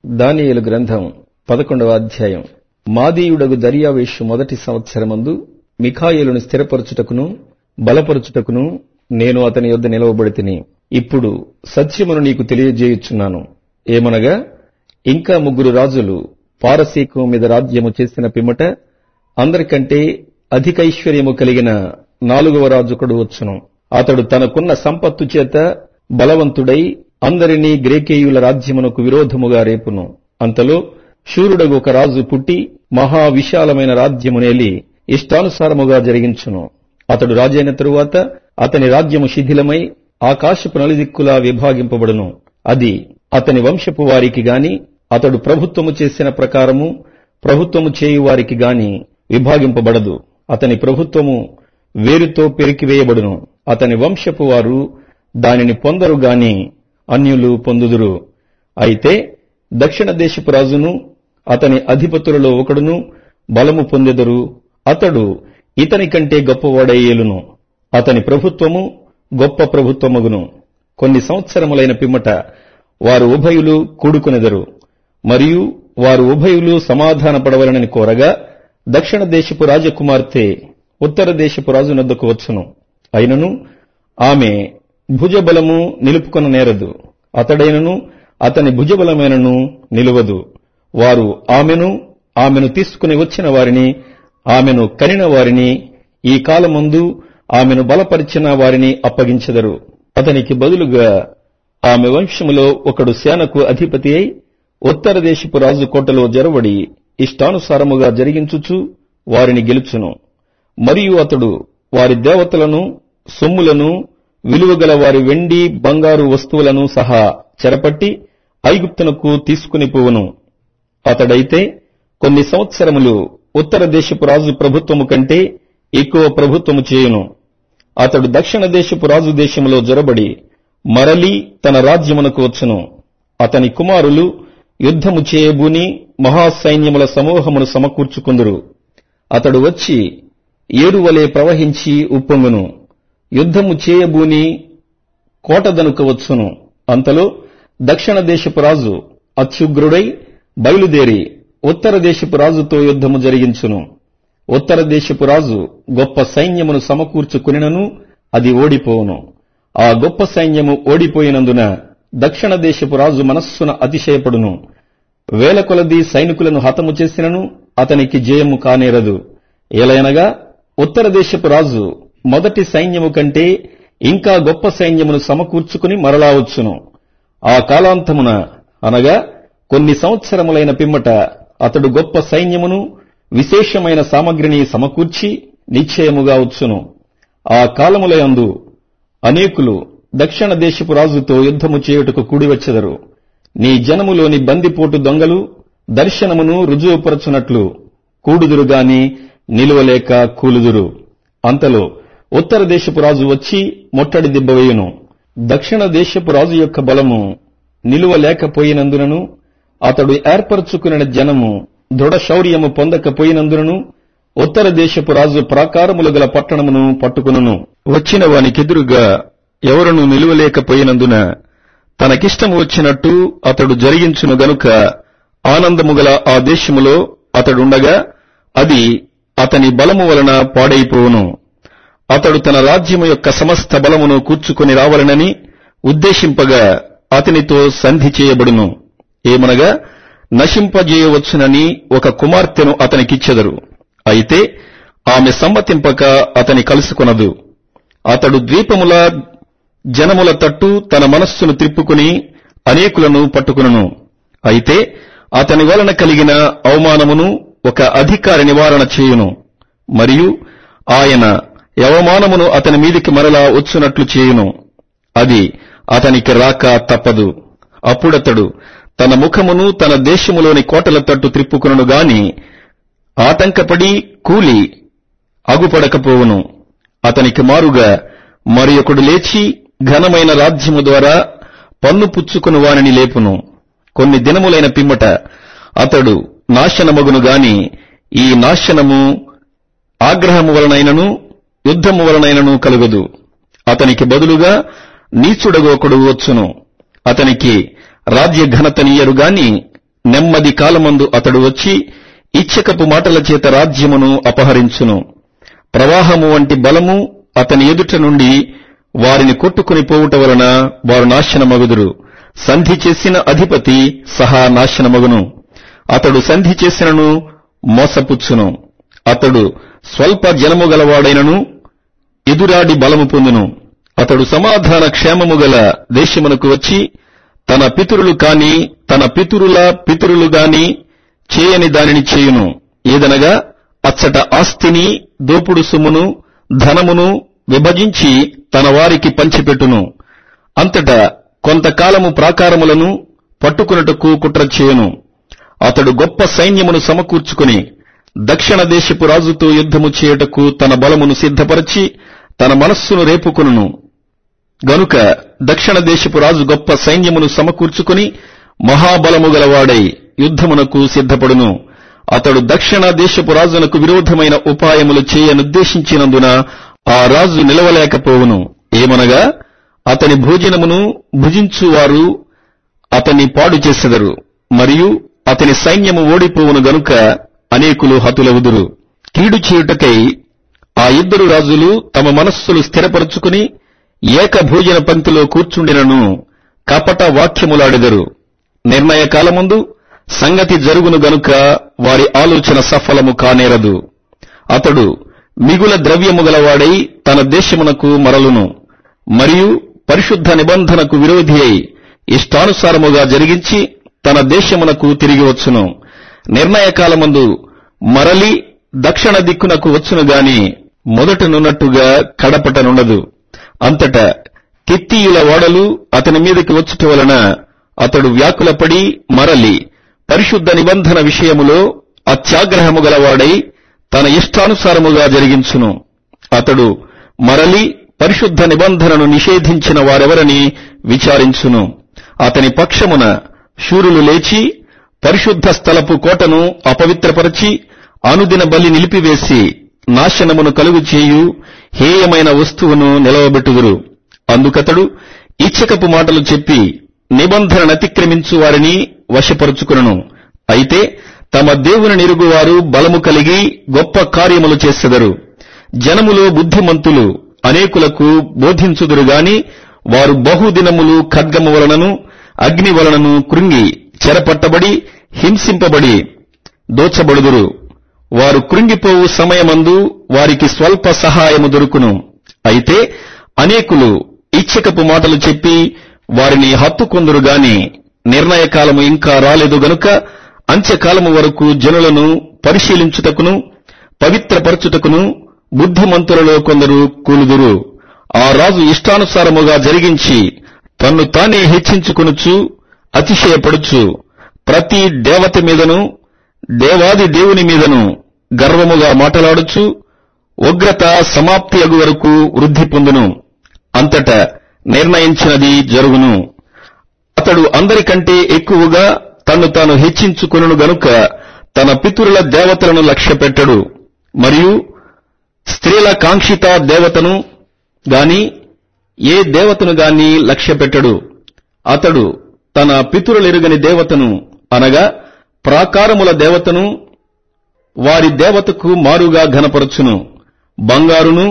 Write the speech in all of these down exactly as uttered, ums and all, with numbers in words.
దానియేలు గ్రంథం పదకొండవ అధ్యాయం. మాదీయుడగు దర్యావేషు మొదటి సంవత్సరమందు మిఖాయేలును స్థిరపరచుటకును బలపరచుటకును నేను అతని యొద్ద నిలవబడితిని. ఇప్పుడు సత్యమును నీకు తెలియజేయుచున్నాను. ఏమనగా, ఇంకా ముగ్గురు రాజులు పారసీకం మీద రాజ్యము చేసిన పిమ్మట అందరికంటే అధికైశ్వర్యము కలిగిన నాలుగవ రాజుకుడు వచ్చును. అతడు తనకున్న సంపత్తు చేత బలవంతుడై అందరినీ గ్రేకేయుల రాజ్యమునకు విరోధముగా రేపును. అంతలో శూరుడగు ఒక రాజు పుట్టి మహావిశాలమైన రాజ్యమునేలి ఇష్టానుసారముగా జరిగించును. అతడు రాజైన తరువాత అతని రాజ్యము శిథిలమై ఆకాశపు నలుదిక్కులా విభాగింపబడును. అది అతని వంశపు వారికి గాని అతడు ప్రభుత్వము చేసిన ప్రకారము ప్రభుత్వము చేయు వారికి గాని విభాగింపబడదు. అతని ప్రభుత్వము వేరుతో పెరికివేయబడును. అతని వంశపు వారు దానిని పొందరు గాని అన్యులు పొందుదురు. అయితే దక్షిణ దేశపు రాజును అతని అధిపతులలో ఒకడును బలము పొందెదరు. అతడు ఇతని కంటే గొప్పవాడై ఏలును. అతని ప్రభుత్వము గొప్ప ప్రభుత్వమగును. కొన్ని సంవత్సరములైన పిమ్మట వారు ఉభయులు కూడుకొనెదరు. మరియు వారు ఉభయులు సమాధాన పడవలనని కోరగా దక్షిణ దేశపు రాజకుమార్తె ఉత్తర దేశపు రాజునొద్దకు వచ్చును. అయినను ఆమె భుజబలము నిలుపుకొన నేరదు. అతడైనను అతని భుజబలమైనను నిలువదు. వారు ఆమెను ఆమెను తీసుకుని వచ్చిన వారిని ఆమెను కనిన వారిని ఈ కాలమందు ఆమెను బలపరిచిన వారిని అప్పగించెదరు. అతనికి బదులుగా ఆమె వంశములో ఒకడు సేనకు అధిపతి అయి ఉత్తర దేశపు రాజు కోటలో జరవడి ఇష్టానుసారముగా జరిగించుచు వారిని గెలుచును. మరియు అతడు వారి దేవతలను సొమ్ములను విలువగల వారి వెండి బంగారు వస్తువులను సహా చెరపట్టి ఐగుప్తునకు తీసుకుని పోవును. అతడైతే కొన్ని సంవత్సరములు ఉత్తర దేశపు రాజు ప్రభుత్వము కంటే ఎక్కువ ప్రభుత్వము చేయును. అతడు దక్షిణ దేశపు రాజు దేశములో జొరబడి మరలి తన రాజ్యమునకు వచ్చును. అతని కుమారులు యుద్ధము చేయబూని మహాసైన్యముల సమూహమును సమకూర్చుకుందురు. అతడు వచ్చి ఏరువలే ప్రవహించి ఉప్పొంగును. యుద్ధము చేయబూని కోటదనుక వచ్చును. అంతలో దక్షిణ దేశపు రాజు అత్యుగ్రుడై బయలుదేరి ఉత్తర దేశపు రాజుతో యుద్ధము జరిగించును. ఉత్తర దేశపు రాజు గొప్ప సైన్యమును సమకూర్చుకునినను అది ఓడిపోవును. ఆ గొప్ప సైన్యము ఓడిపోయినందున దక్షిణ దేశపు రాజు మనస్సున అతిశయపడును. వేల కొలది సైనికులను హతము చేసినను అతనికి జయము కానేరదు. ఏలయనగా ఉత్తర దేశపు రాజు మొదటి సైన్యము కంటే ఇంకా గొప్ప సైన్యమును సమకూర్చుకుని మరలా వచ్చును. ఆ కాలాంతమున అనగా కొన్ని సంవత్సరములైన పిమ్మట అతడు గొప్ప సైన్యమును విశేషమైన సామగ్రిని సమకూర్చి నిశ్చయముగా వచ్చును. ఆ కాలములయందు అనేకులు దక్షిణ దేశపు రాజుతో యుద్ధము చేయుటకు కూడివచ్చెదరు. నీ జనములోని బందిపోటు దొంగలు దర్శనమును రుజువుపరచునట్లు కూడుదురు గాని నిలువలేక కూలుదురు. అంతలో ఉత్తర దేశపు రాజు వచ్చి ముట్టడి దిబ్బవేయును. దక్షిణ దేశపు రాజు యొక్క బలము నిలువలేకపోయినందునను అతడు ఏర్పరచుకున్న జనము దృఢ శౌర్యము పొందకపోయినందునను ఉత్తర దేశపు రాజు ప్రాకారములు గల పట్టణమును పట్టుకును. వచ్చిన వానికెదురుగా ఎవరునూ నిలువలేకపోయినందున తనకిష్టము వచ్చినట్టు అతడు జరిగించును గనుక ఆనందము గల ఆ దేశములో అతడుండగా అది అతని బలము వలన పాడైపోవును. అతడు తన రాజ్యము యొక్క సమస్త బలమును కూర్చుకొని రావాలనని ఉద్దేశింపగా అతనితో సంధి చేయబడును. ఏమనగా నశింపజేయవచ్చునని ఒక కుమార్తెను అతనికిచ్చెదరు. అయితే ఆమె సమ్మతింపక అతని కలుసుకొనదు. అతడు ద్వీపముల జనముల తట్టు తన మనస్సును త్రిప్పుకుని అనేకులను పట్టుకును. అయితే అతని వలన కలిగిన అవమానమును ఒక అధికారి నివారణ చేయును. మరియు ఆయన యవమానమును అతని మీదికి మరలా వచ్చునట్లు చేయును. అది అతనికి రాక తప్పదు. అప్పుడతడు తన ముఖమును తన దేశములోని కోటల తట్టు త్రిప్పుకును గాని ఆటంకపడి కూలి అగుపడకపోవును. అతనికి మారుగా మరి ఒకడు లేచి ఘనమైన రాజ్యము ద్వారా పన్ను పుచ్చుకుని వానిని లేపును. కొన్ని దినములైన పిమ్మట అతడు నాశనమగును గాని ఈ నాశనము ఆగ్రహము వలనైనను యుద్ధము వలనైనను కలుగదు. అతనికి బదులుగా నీచుడగొకడు వచ్చును. అతనికి రాజ్య ఘనతనీయరు గాని నెమ్మది కాలమందు అతడు వచ్చి ఇచ్చకపు మాటల చేత రాజ్యమును అపహరించును. ప్రవాహము వంటి బలము అతని ఎదుట నుండి వారిని కొట్టుకుని పోవుట వలన వారు నాశనమగుదురు. సంధి చేసిన అధిపతి సహా నాశనమగును. అతడు సంధి చేసినను మోసపుచ్చును. అతడు స్వల్ప జనము గలవాడైనను ఎదురాడి బలము పొందును. అతడు సమాధాన క్షేమము గల దేశమునకు వచ్చి తన పితరులు కాని తన పితరుల పితరులు గాని చేయని దానిని చేయును. ఏదనగా అచ్చట ఆస్తిని, దోపుడు సొమ్మును, ధనమును విభజించి తన వారికి పంచిపెట్టును. అంతటా కొంతకాలము ప్రాకారములను పట్టుకున్నటకు కుట్ర చేయును. అతడు గొప్ప సైన్యమును సమకూర్చుకుని దక్షిణ దేశపు రాజుతో యుద్ధము చేయుటకు తన బలమును సిద్ధపరచి తన మనస్సును రేపుకొనును. గనుక దక్షిణ దేశపు రాజు గొప్ప సైన్యమును సమకూర్చుకుని మహాబలము గలవాడై యుద్ధమునకు సిద్ధపడును. అతడు దక్షిణ దేశపు రాజునకు విరోధమైన ఉపాయములు చేయనుద్దేశించినందున ఆ రాజు నిలవలేకపోవును. ఏమనగా అతని భోజనమును భుజించువారు అతన్ని పాడు చేసెదరు, మరియు అతని సైన్యము ఓడిపోవును. గనుక అనేకులు హతులవుదురు. కీడు చేయుటకై ఆ ఇద్దరు రాజులు తమ మనస్సులు స్థిరపరుచుకుని ఏక భోజన పంక్తిలో కూర్చుండినను కపట వాక్యములాడెదరు. నిర్ణయ కాలముందు సంగతి జరుగును గనుక వారి ఆలోచన సఫలము కానేరదు. అతడు మిగుల ద్రవ్యము గలవాడై తన దేశమునకు మరలును, మరియు పరిశుద్ధ నిబంధనకు విరోధి అయి ఇష్టానుసారముగా జరిగించి తన దేశమునకు తిరిగి వచ్చును. నిర్ణయ కాలమందు మరలి దక్షిణ దిక్కునకు వచ్చును గాని మొదటనున్నట్టుగా కడపటనుండదు. అంతటా కిత్తీయుల ఓడలు అతని మీదకి వచ్చుట వలన అతడు వ్యాకులపడి మరలి పరిశుద్ధ నిబంధన విషయములో అత్యాగ్రహము గలవాడై తన ఇష్టానుసారముగా జరిగించును. అతడు మరలి పరిశుద్ధ నిబంధనను నిషేధించిన వారెవరని విచారించును. అతని పక్షమున శూరులు లేచి పరిశుద్ధ స్థలపు కోటను అపవిత్రపరచి అనుదిన బలి నిలిపివేసి నాశనమును కలుగు చేయు హేయమైన వస్తువును నిలవబెట్టుదురు. అందుకతడు ఇచ్చకపు మాటలు చెప్పి నిబంధనను అతిక్రమించు వారిని వశపరుచుకును. అయితే తమ దేవుని నిరుగువారు బలము కలిగి గొప్ప కార్యములు చేసెదరు. జనములో బుద్ధిమంతులు అనేకులకు బోధించుదురు గాని వారు బహుదినములు ఖడ్గము వలనను అగ్ని వలనను కృంగి చెరపట్టబడి హింసింపబడి దోచబడుదురు. వారు కృంగిపోవు సమయమందు వారికి స్వల్ప సహాయము దొరుకును. అయితే అనేకులు ఇచ్చకపు మాటలు చెప్పి వారిని హత్తుకొందురు గాని నిర్ణయకాలము ఇంకా రాలేదు గనుక అంత్యకాలము వరకు జనులను పరిశీలించుటకును పవిత్రపరచుటకును బుద్ధిమంతులలో కొందరు కూలుదురు. ఆ రాజు ఇష్టానుసారముగా జరిగించి తన్ను తానే హెచ్చించుకొనుచు అతిశయపడుచు ప్రతి దేవత మీదను దేవాది దేవుని మీదను గర్వముగా మాటలాడుచు ఉగ్రత సమాప్తి అగు వరకు వృద్ధి పొందును. అంతటా నిర్ణయించినది జరుగును. అతడు అందరికంటే ఎక్కువగా తన్ను తాను హెచ్చించుకొనును గనుక తన పితరుల దేవతలను లక్ష్యపెట్టడు, మరియు స్త్రీల కాంక్షిత దేవతను గాని ఏ దేవతను గాని లక్ష్యపెట్టడు. అతడు తన పితరులెరుగని దేవతను అనగా ప్రాకారముల దేవతను వారి దేవతకు మారుగా ఘనపరచును. బంగారును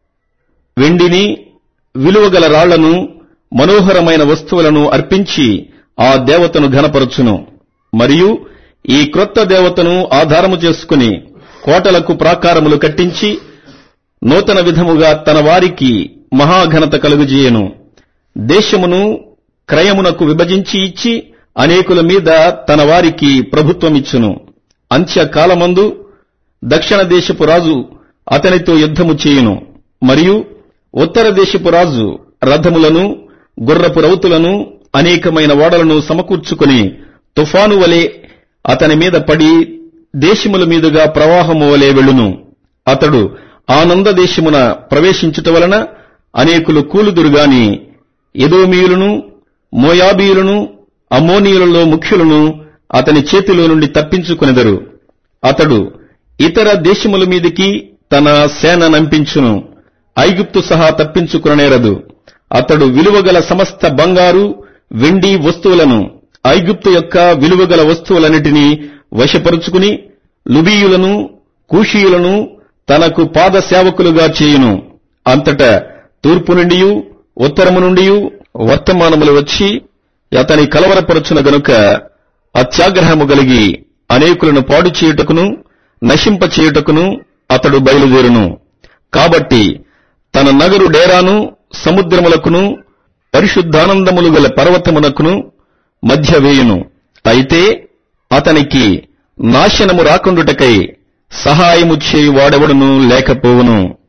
వెండిని విలువగల రాళ్లను మనోహరమైన వస్తువులను అర్పించి ఆ దేవతను ఘనపరచును. మరియు ఈ క్రొత్త దేవతను ఆధారము చేసుకుని కోటలకు ప్రాకారములు కట్టించి నూతన విధముగా తన వారికి మహాఘనత కలుగుజేయను. దేశమును క్రయమునకు విభజించి ఇచ్చి అనేకుల మీద తన వారికి ప్రభుత్వమిచ్చును. అంత్యకాలమందు దక్షిణ దేశపు రాజు అతనితో యుద్ధము చేయును, మరియు ఉత్తర దేశపు రాజు రథములను గుర్రపు రౌతులను అనేకమైన ఓడలను సమకూర్చుకుని తుఫాను వలె అతని మీద పడి దేశముల మీదుగా ప్రవాహము వలె వెళ్ళును. అతడు ఆనంద దేశమున ప్రవేశించుట వలన అనేకులు కూలుదురుగాని ఎదోమీయులను మోయాబీయులను అమ్మోనీయులలో ముఖ్యులను అతని చేతిలో నుండి తప్పించుకొనెదరు. అతడు ఇతర దేశముల మీదికి తన సేన నంపించును, ఐగుప్తు సహా తప్పించుకొననేరదు. అతడు విలువగల సమస్త బంగారు వెండి వస్తువులను ఐగుప్తు యొక్క విలువగల వస్తువులన్నిటినీ వశపరుచుకుని లుబీయులను కూషీయులను తనకు పాద సేవకులుగా చేయును. అంతటా తూర్పు నుండియు ఉత్తరము నుండియు వర్తమానములు వచ్చి అతని కలవరపరచున గనుక అత్యాగ్రహము కలిగి అనేకులను పాడు చేయుటకును నశింప చేయుటకును అతడు బయలుదేరును. కాబట్టి తన నగరు డేరాను సముద్రములకును పరిశుద్ధానందములు గల పర్వతమునకును మధ్య వేయును. అయితే అతనికి నాశనము రాకుండుటకై సహాయము చేయు వాడెవడునూ లేకపోవును.